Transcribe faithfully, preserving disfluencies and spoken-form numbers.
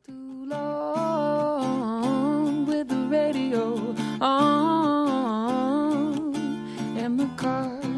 Too long with the radio on and the car